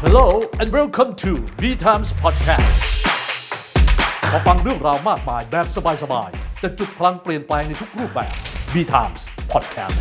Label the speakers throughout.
Speaker 1: Hello and welcome to V Times Podcast มาฟังเรื่องราวมากมายแบบสบายๆแต่จุดพลังเปลี่ยนแปลงในทุกรูปแบบ V Times Podcast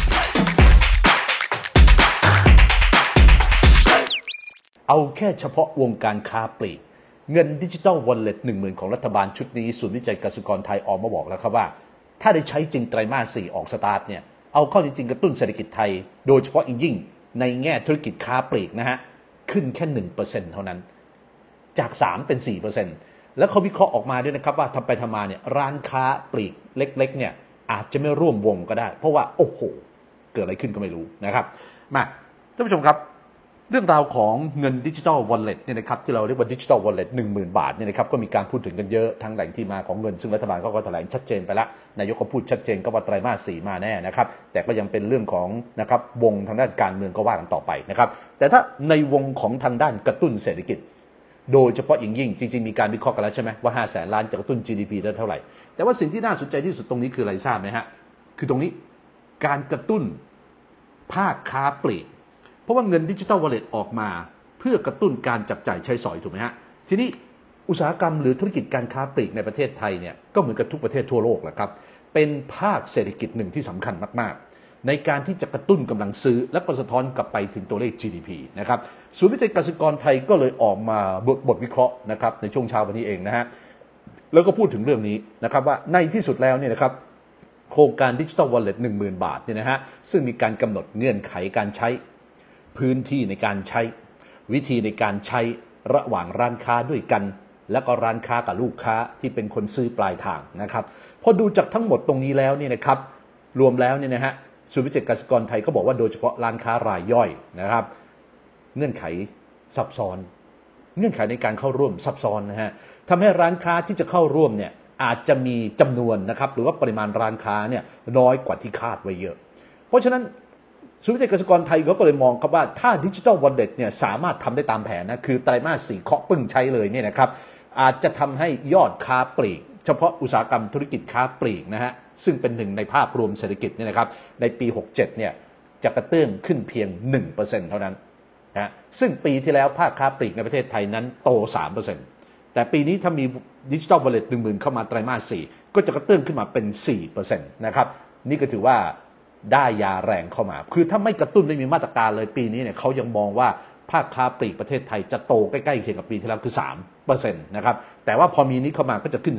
Speaker 1: เอาแค่เฉพาะวงการค้าปลีกเงินดิจิทัลวอลเล็ต 10,000 ของรัฐบาลชุดนี้ศูนย์วิจัยกสิกรไทยออกมาบอกแล้วครับว่าถ้าได้ใช้จริงไตรมาส 4 ออกสตาร์ทเนี่ยเอาเข้าจริงๆกระตุ้นเศรษฐกิจไทยโดยเฉพาะยิ่งในแง่ธุรกิจค้าปลีกนะฮะขึ้นแค่ 1% เท่านั้นจาก 3 เป็น 4% แล้วเขาวิเคราะห์ออกมาด้วยนะครับว่าทำไปทำมาเนี่ยร้านค้าปลีกเล็กๆเนี่ยอาจจะไม่ร่วมวงก็ได้เพราะว่าโอ้โหเกิดอะไรขึ้นก็ไม่รู้นะครับมาท่านผู้ชมครับเรื่องราวของเงินดิจิทัลวอลเล็ตเนี่ยนะครับที่เราเรียกว่าดิจิทัลวอลเล็ต 10,000 บาทเนี่ยนะครับก็มีการพูดถึงกันเยอะทั้งแหล่งที่มาของเงินซึ่งรัฐบาลก็แถลงชัดเจนไปแล้วนายกก็พูดชัดเจนก็ว่าไตรมาส 4 มาแน่นะครับแต่ก็ยังเป็นเรื่องของนะครับวงทางด้านการเมืองก็ว่ากันต่อไปนะครับแต่ถ้าในวงของทางด้านกระตุ้นเศรษฐกิจโดยเฉพาะยิ่งจริงๆมีการวิเคราะห์กันแล้วใช่ไหมว่า 500,000 ล้านจะกระตุ้น GDP ได้เท่าไหร่แต่ว่าสิ่งที่น่าสนใจที่สุดตรงนี้คืออะไรทราบไหมฮะคือตรงนี้การกระตุ้นภาคค้าปลีกเพราะว่าเงินดิจิทัลวอลเล็ตออกมาเพื่อกระตุ้นการจับจ่ายใช้สอยถูกไหมฮะทีนี้อุตสาหกรรมหรือธุรกิจการค้าปลีกในประเทศไทยเนี่ยก็เหมือนกับทุกประเทศทั่วโลกแหละครับเป็นภาคเศรษฐกิจหนึ่งที่สำคัญมากๆในการที่จะกระตุ้นกำลังซื้อและก็สะท้อนกลับไปถึงตัวเลข GDP นะครับศูนย์วิจัยกสิกรไทยก็เลยออกมาบทวิเคราะห์นะครับในช่วงเช้าวันนี้เองนะฮะแล้วก็พูดถึงเรื่องนี้นะครับว่าในที่สุดแล้วเนี่ยนะครับโครงการดิจิทัลวอลเล็ต 10,000 บาทเนี่ยนะฮะซึ่งมีการกำหนดเงื่อนไขการใช้พื้นที่ในการใช้วิธีในการใช้ระหว่างร้านค้าด้วยกันแล้วก็ร้านค้ากับลูกค้าที่เป็นคนซื้อปลายทางนะครับพอดูจากทั้งหมดตรงนี้แล้วเนี่ยนะครับรวมแล้วเนี่ยนะฮะศูนย์วิจัยกสิกรไทยก็บอกว่าโดยเฉพาะร้านค้ารายย่อยนะครับเงื่อนไขซับซ้อนเงื่อนไขในการเข้าร่วมซับซ้อนนะฮะทำให้ร้านค้าที่จะเข้าร่วมเนี่ยอาจจะมีจำนวนนะครับหรือว่าปริมาณร้านค้าเนี่ยน้อยกว่าที่คาดไว้เยอะเพราะฉะนั้นศูนย์วิจัยกสิกรไทยก็เลยมองครับว่าถ้าดิจิทัลวอลเล็ตเนี่ยสามารถทำได้ตามแผนนะคือไตรมาส 4เคาะปึ้งใช้เลยเนี่ยนะครับอาจจะทำให้ยอดค้าปลีกเฉพาะอุตสาหกรรมธุรกิจค้าปลีกนะฮะซึ่งเป็นหนึ่งในภาพรวมเศรษฐกิจเนี่ยนะครับในปี 67เนี่ยจะกระเตื้องขึ้นเพียง 1% เท่านั้นนะซึ่งปีที่แล้วภาคค้าปลีกในประเทศไทยนั้นโต 3% แต่ปีนี้ถ้ามีดิจิทัลวอลเล็ต 10,000 เข้ามาไตรมาส 4ก็จะกระเตื้องขึ้นมาเป็น 4% นะครับนี่ก็ถือว่าได้ยาแรงเข้ามาคือถ้าไม่กระตุ้นไม่มีมาตรการเลยปีนี้เนี่ยเขายังมองว่าภาคค้าปลีกประเทศไทยจะโตใกล้ๆเคียงกับปีที่แล้วคือ 3% นะครับแต่ว่าพอมีนี้เข้ามาก็จะขึ้น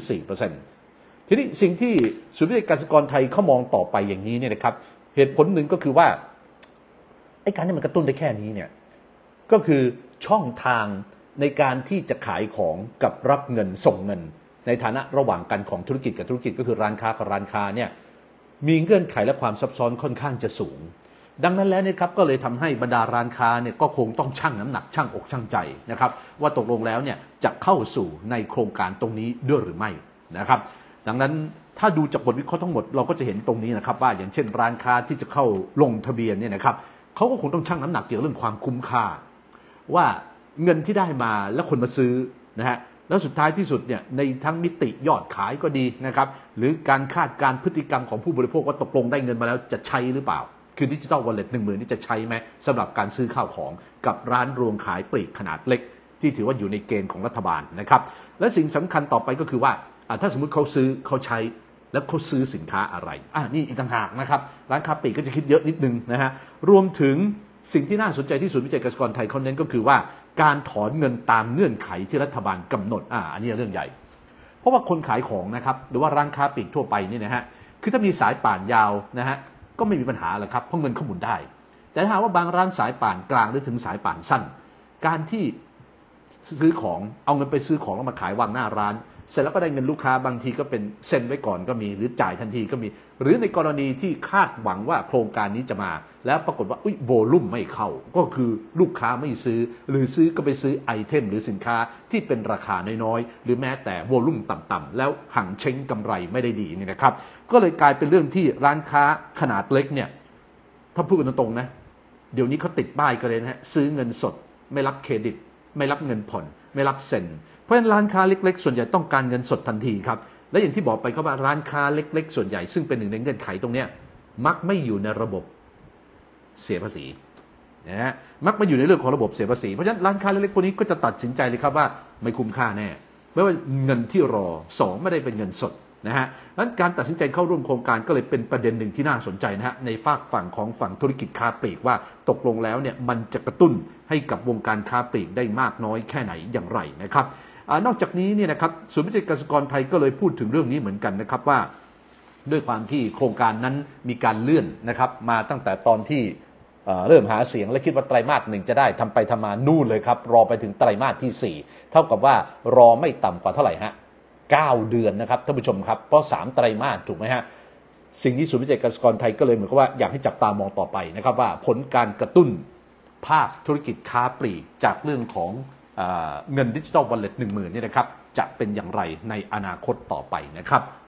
Speaker 1: 4% ทีนี้สิ่งที่ศูนย์วิจัยกสิกรไทยเขามองต่อไปอย่างนี้เนี่ยนะครับเหตุผลหนึ่งก็คือว่าไอ้การที่มันกระตุ้นได้แค่นี้เนี่ยก็คือช่องทางในการที่จะขายของกับรับเงินส่งเงินในฐานะระหว่างกันของธุรกิจกับธุรกิจก็คือร้านค้ากับร้านค้าเนี่ยมีเงื่อนไขและความซับซ้อนค่อนข้างจะสูงดังนั้นแล้วเนี่ยครับก็เลยทำให้บรรดาร้านค้าเนี่ยก็คงต้องชั่งน้ำหนักชั่งอกชั่งใจนะครับว่าตกลงแล้วเนี่ยจะเข้าสู่ในโครงการตรงนี้ด้วยหรือไม่นะครับดังนั้นถ้าดูจากบทวิเคราะห์ทั้งหมดเราก็จะเห็นตรงนี้นะครับว่าอย่างเช่นร้านค้าที่จะเข้าลงทะเบียนเนี่ยนะครับเขาก็คงต้องชั่งน้ำหนักเกี่ยวกับเรื่องความคุ้มค่าว่าเงินที่ได้มาแล้วคนมาซื้อนะฮะแล้วสุดท้ายที่สุดเนี่ยในทั้งมิติยอดขายก็ดีนะครับหรือการคาดการพฤติกรรมของผู้บริโภคว่าตกลงได้เงินมาแล้วจะใช้หรือเปล่าคือดิจิทัลวอลเล็ต 10,000 นี่จะใช้ไหมสำหรับการซื้อข้าวของกับร้านรวงขายปลีกขนาดเล็กที่ถือว่าอยู่ในเกณฑ์ของรัฐบาลนะครับและสิ่งสำคัญต่อไปก็คือว่าถ้าสมมุติเขาซื้อเขาใช้แล้วเขาซื้อสินค้าอะไรนี่อีกต่างหากนะครับร้านค้าปลีกก็จะคิดเยอะนิดนึงนะฮะรวมถึงสิ่งที่น่าสนใจที่ศูนย์วิจัยกสิกรไทยเขาเน้นก็คือว่าการถอนเงินตามเงื่อนไขที่รัฐบาลกำหนดอันนี้เรื่องใหญ่เพราะว่าคนขายของนะครับหรือว่าร้านค้าปลีกทั่วไปนี่นะฮะคือถ้ามีสายป่านยาวนะฮะก็ไม่มีปัญหาหรอกครับเพราะเงินเขาหมุนได้แต่ถ้าว่าบางร้านสายป่านกลางหรือถึงสายป่านสั้นการที่ซื้อของเอาเงินไปซื้อของแล้วมาขายวางหน้าร้านเสร็จแล้วก็ได้เงินลูกค้าบางทีก็เป็นเซ็นไว้ก่อนก็มีหรือจ่ายทันทีก็มีหรือในกรณีที่คาดหวังว่าโครงการนี้จะมาแล้วปรากฏว่าโวลุ่มไม่เข้าก็คือลูกค้าไม่ซื้อหรือซื้อก็ไปซื้อไอเทมหรือสินค้าที่เป็นราคาน้อยๆหรือแม้แต่โวลุ่มต่ำๆแล้วหังเช้งกำไรไม่ได้ดีนี่นะครับก็เลยกลายเป็นเรื่องที่ร้านค้าขนาดเล็กเนี่ยถ้าพูดกันตรงๆนะเดี๋ยวนี้เขาติดป้ายกันเลยนะฮะซื้อเงินสดไม่รับเครดิตไม่รับเงินผ่อนไม่รับเซ็นเพราะฉะนั้นร้านค้าเล็กๆส่วนใหญ่ต้องการเงินสดทันทีครับและอย่างที่บอกไปครับว่าร้านค้าเล็กๆส่วนใหญ่ซึ่งเป็นหนึ่งในเงื่อนไขตรงนี้มักไม่อยู่ในระบบเสียภาษีนะฮะมักมาอยู่ในเรื่องของระบบเสียภาษีเพราะฉะนั้นร้านค้าเล็กๆพวกนี้ก็จะตัดสินใจเลยครับว่าไม่คุ้มค่าแน่ไม่ว่าเงินที่รอ2ไม่ได้เป็นเงินสดนะฮะนั้นการตัดสินใจเข้าร่วมโครงการก็เลยเป็นประเด็นหนึ่งที่น่าสนใจนะฮะในฝั่งของฝั่งธุรกิจค้าปลีกว่าตกลงแล้วเนี่ยมันจะกระตุ้นให้กับวงการค้าปลีกได้มากน้อยแค่ไหนอย่างไรนะครับนอกจากนี้เนี่ยนะครับศูนย์วิจัยเกษตรกรไทยก็เลยพูดถึงเรื่องนี้เหมือนกันนะครับว่าด้วยความที่โครงการนั้นมีการเลื่อนนะครับมาตั้งแต่ตอนที่เริ่มหาเสียงและคิดว่าไตรมาส 1จะได้ทำไปทำมานู่นเลยครับรอไปถึงไตรมาสที่ 4เท่ากับว่ารอไม่ต่ำกว่าเท่าไหร่ฮะ9 เดือนนะครับท่านผู้ชมครับเพราะ3ไตรมาสถูกไหมฮะสิ่งที่ศูนย์วิจัยเกษตรกรไทยก็เลยเหมือนกับว่าอยากให้จับตามองต่อไปนะครับว่าผลการกระตุ้นภาคธุรกิจค้าปลีกจากเรื่องของเงินดิจิทัลวอลเล็ต 10,000 นี่นะครับจะเป็นอย่างไรในอนาคตต่อไปนะครับ